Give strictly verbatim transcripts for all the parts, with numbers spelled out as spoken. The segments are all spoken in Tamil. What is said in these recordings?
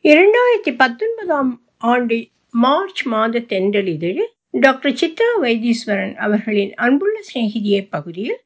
இரண்டாயிரத்தி பத்தொன்பதாம் ஆண்டு மார்ச் மாத தென்றலிதழில் டாக்டர் சித்ரா வைத்தீஸ்வரன் அவர்களின் அன்புள்ள சிநேகிதியே பகுதியில்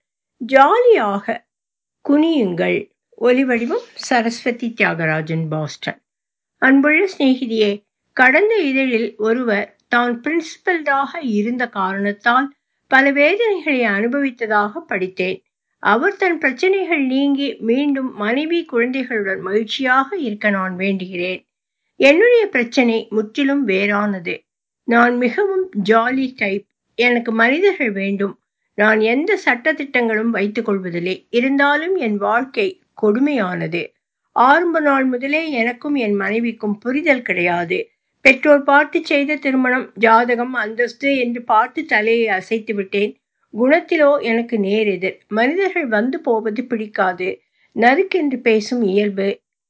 ஜாலியாக குனியுங்கள். ஒலிவடிவம் சரஸ்வதி தியாகராஜன், பாஸ்டன். அன்புள்ள சிநேகிதியே, கடந்த இதழில் ஒருவர் தான் பிரின்சிபல்டாக இருந்த காரணத்தால் பல வேதனைகளை அனுபவித்ததாக படித்தேன். அவர் தன் பிரச்சனைகள் நீங்கி மீண்டும் மனைவி குழந்தைகளுடன் மகிழ்ச்சியாக இருக்க நான் வேண்டுகிறேன். என்னுடைய பிரச்சனை முற்றிலும் வேறானது. நான் மிகவும் ஜாலி டைப். எனக்கு மனிதர்கள் வேண்டும். நான் எந்த சட்ட திட்டங்களும் வைத்துக் கொள்வதில்லை. இருந்தாலும் என் வாழ்க்கை கொடுமையானது. ஆரம்ப நாள் முதலே எனக்கும் என் மனைவிக்கும் புரிதல் கிடையாது. பெற்றோர் பார்த்து செய்த திருமணம், ஜாதகம், அந்தஸ்து என்று பார்த்து தலையை அசைத்து விட்டேன். குணத்திலோ எனக்கு நேரெதிர். மனிதர்கள் வந்து போவது பிடிக்காது. நறுக்கென்று பேசும் இயல்பு.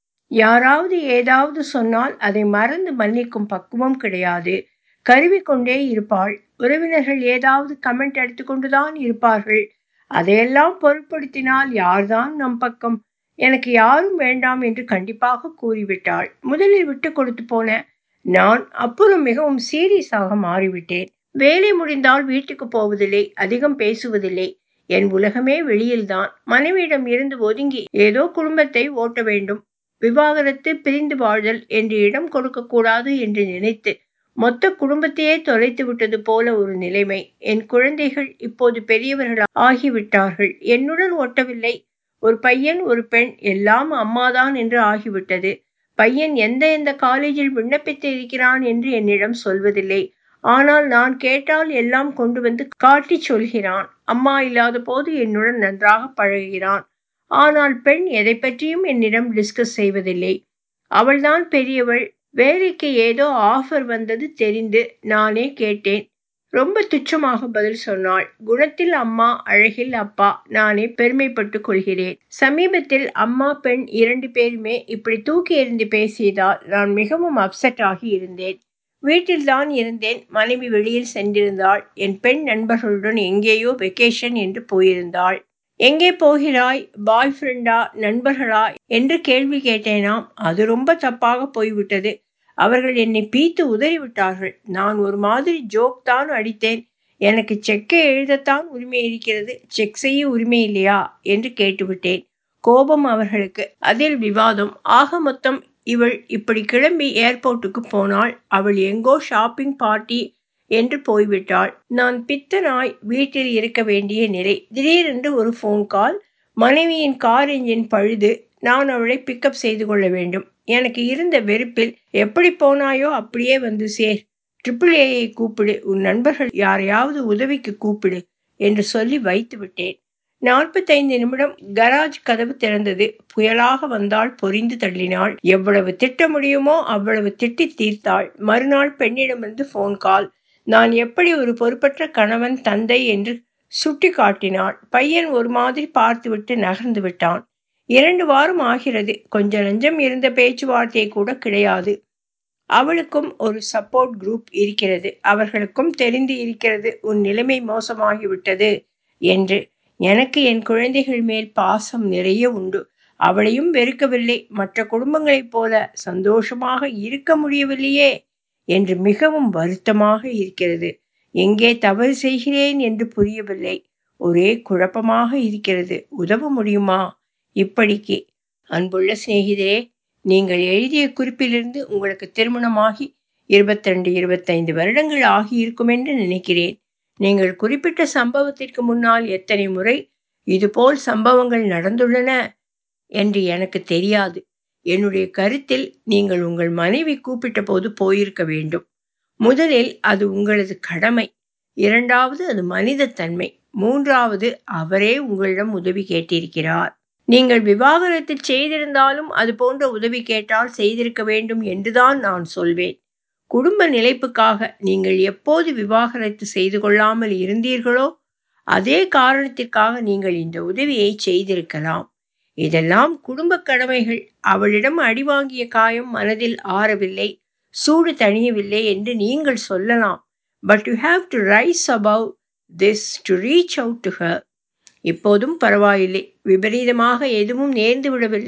யாராவது ஏதாவது சொன்னால் அதை மறந்து மன்னிக்கும் பக்குவம் கிடையாது. கருவி கொண்டே இருப்பாள். உறவினர்கள் ஏதாவது கமெண்ட் எடுத்துக்கொண்டுதான் இருப்பார்கள். அதையெல்லாம் பொருட்படுத்தினால் யார்தான் நம் பக்கம்? எனக்கு யாரும் வேண்டாம் என்று கண்டிப்பாக கூறிவிட்டாள். முதலில் விட்டு கொடுத்து போன நான் அப்புறம் மிகவும் சீரியஸாக மாறிவிட்டேன். வேலை முடிந்தால் வீட்டுக்கு போவதில்லை. அதிகம் பேசுவதில்லை. என் உலகமே வெளியில்தான். மனைவியிடம் இருந்து ஒதுங்கி ஏதோ குடும்பத்தை ஓட்ட வேண்டும். விவாகரத்து, பிரிந்து வாழ்தல் என்று இடம் கொடுக்க கூடாது என்று நினைத்து மொத்த குடும்பத்தையே தொலைத்து விட்டது போல ஒரு நிலைமை. என் குழந்தைகள் இப்போது பெரியவர்கள் ஆகிவிட்டார்கள். என்னுடன் ஒட்டவில்லை. ஒரு பையன், ஒரு பெண். எல்லாம் அம்மாதான் என்று ஆகிவிட்டது. பையன் எந்த எந்த காலேஜில் விண்ணப்பித்து இருக்கிறான் என்று என்னிடம் சொல்வதில்லை. ஆனால் நான் கேட்டால் எல்லாம் கொண்டு வந்து காட்டி சொல்கிறான். அம்மா இல்லாத போது என்னுடன் நன்றாக பழகுகிறான். ஆனால் பெண் எதை பற்றியும் என்னிடம் டிஸ்கஸ் செய்வதில்லை. அவள்தான் பெரியவள். வேலைக்கு ஏதோ ஆஃபர் வந்தது தெரிந்து நானே கேட்டேன். ரொம்ப துச்சமாக பதில் சொன்னாள். குணத்தில் அம்மா, அழகில் அப்பா. நானே பெருமைப்பட்டு கொள்கிறேன். சமீபத்தில் அம்மா, பெண் இரண்டு பேருமே இப்படி தூக்கி எறிந்து பேசியதால் நான் மிகவும் அப்செட் ஆகி இருந்தேன். வீட்டில் தான் இருந்தேன். மனைவி வெளியில் சென்றிருந்தாள். என் பெண் நண்பர்களுடன் எங்கேயோ வெக்கேஷன் என்று போயிருந்தாள். எங்கே போகிறாய்? பாய் ஃப்ரெண்டா, நண்பர்களா என்று கேள்வி கேட்டேனாம். அது ரொம்ப தப்பாக போய்விட்டது. அவர்கள் என்னை பீத்து உதறிவிட்டார்கள். நான் ஒரு மாதிரி ஜோக் தான் அடித்தேன். எனக்கு செக்கை எழுதத்தான் உரிமை இருக்கிறது, செக் செய்ய உரிமை இல்லையா என்று கேட்டுவிட்டேன். கோபம் அவர்களுக்கு. அதில் விவாதம். ஆக மொத்தம் இவள் இப்படி கிளம்பி ஏர்போர்ட்டுக்கு போனாள். அவள் எங்கோ ஷாப்பிங் பார்ட்டி என்று போய்விட்டாள். நான் பித்தனாய் வீட்டில் இருக்க வேண்டிய நிலை. திடீரென்று ஒரு ஃபோன் கால். மனைவியின் கார் என்ஜின் பழுது. நான் அவளை பிக்கப் செய்து கொள்ள வேண்டும். எனக்கு இருந்த வெறுப்பில், எப்படி போனாயோ அப்படியே வந்து சேர். ட்ரிபிள் ஏயை கூப்பிடு. உன் நண்பர்கள் யாரையாவது உதவிக்கு கூப்பிடு என்று சொல்லி வைத்து விட்டேன். நாற்பத்தைந்து நிமிடம் கராஜ் கதவு திறந்தது. புயலாக வந்தாள். பொரிந்து தள்ளினாள். எவ்வளவு திட்ட முடியுமோ அவ்வளவு திட்டி தீர்த்தாள். மறுநாள் பெண்ணிடமிருந்து ஃபோன் கால். நான் எப்படி ஒரு பொறுப்பற்ற கணவன், தந்தை என்று சுட்டி காட்டினாள். பையன் ஒரு மாதிரி பார்த்துவிட்டு நகர்ந்து விட்டான். இரண்டு வாரம் ஆகிறது. கொஞ்ச நஞ்சம் இருந்த பேச்சுவார்த்தை கூட கிடையாது. அவளுக்கும் ஒரு சப்போர்ட் குரூப் இருக்கிறது. அவர்களுக்கும் தெரிந்து இருக்கிறது உன் நிலைமை மோசமாகிவிட்டது என்று. எனக்கு என் குழந்தைகள் மேல் பாசம் நிறைய உண்டு. அவளையும் வெறுக்கவில்லை. மற்ற குடும்பங்களைப் போல சந்தோஷமாக இருக்க முடியவில்லையே என்று மிகவும் வருத்தமாக இருக்கிறது. எங்கே தவறு செய்கிறேன் என்று புரியவில்லை. ஒரே குழப்பமாக இருக்கிறது. உதவ முடியுமா? இப்படிக்கு. அன்புள்ள சிநேகிதரே, நீங்கள் எழுதிய குறிப்பிலிருந்து உங்களுக்கு திருமணமாகி இருபத்தி ரெண்டு இருபத்தைந்து வருடங்கள் ஆகியிருக்கும் என்று நினைக்கிறேன். நீங்கள் குறிப்பிட்ட சம்பவத்திற்கு முன்னால் எத்தனை முறை இதுபோல் சம்பவங்கள் நடந்துள்ளன என்று எனக்கு தெரியாது. என்னுடைய கருத்தில் நீங்கள் உங்கள் மனைவி கூப்பிட்ட போது போயிருக்க வேண்டும். முதலில் அது உங்களது கடமை. இரண்டாவது அது மனித தன்மை. மூன்றாவது அவரே உங்களிடம் உதவி கேட்டிருக்கிறார். நீங்கள் விவாகரத்து செய்திருந்தாலும் அது போன்ற உதவி கேட்டால் செய்திருக்க வேண்டும் என்றுதான் நான் சொல்வேன். குடும்ப நிலைப்புக்காக நீங்கள் எப்போது விவாகரத்து செய்து கொள்ளாமல் இருந்தீர்களோ அதே காரணத்திற்காக நீங்கள் இந்த உதவியை செய்திருக்கலாம். இதெல்லாம் குடும்ப கடமைகள். அவளிடம் அடிவாங்கிய காயம் மனதில் ஆறவில்லை, சூடு தணியவில்லை என்று நீங்கள் சொல்லலாம். But you have to rise above this to reach out to her. இப்போதும் பரவாயில்லை. விபரீதமாக எதுவும் நேர்ந்து விடவில்லை.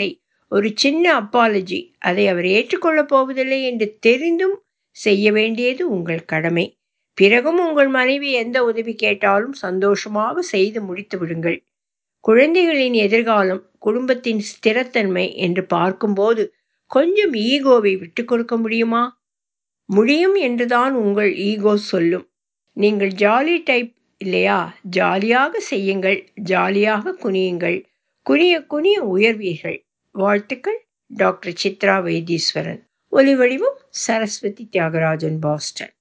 ஒரு சின்ன அப்பாலஜி, அதை அவர் ஏற்றுக்கொள்ளப் போவதில்லை என்று தெரிந்தும் செய்ய வேண்டியது உங்கள் கடமை. பிறகும் உங்கள் மனைவி எந்த உதவி கேட்டாலும் சந்தோஷமாக செய்து முடித்து விடுங்கள். குழந்தைகளின் எதிர்காலம், குடும்பத்தின் ஸ்திரத்தன்மை என்று பார்க்கும்போது கொஞ்சம் ஈகோவை விட்டு கொடுக்க முடியுமா? முடியும் என்றுதான் உங்கள் ஈகோ சொல்லும். நீங்கள் ஜாலி டைப் இல்லையா? ஜாலியாக செய்யுங்கள், ஜாலியாக குனியுங்கள். குனிய குனிய உயர்வீர்கள். வாழ்த்துக்கள். டாக்டர் சித்ரா வைத்தீஸ்வரன். ஒலிவடிவம் சரஸ்வதி தியாகராஜன், பாஸ்டன்.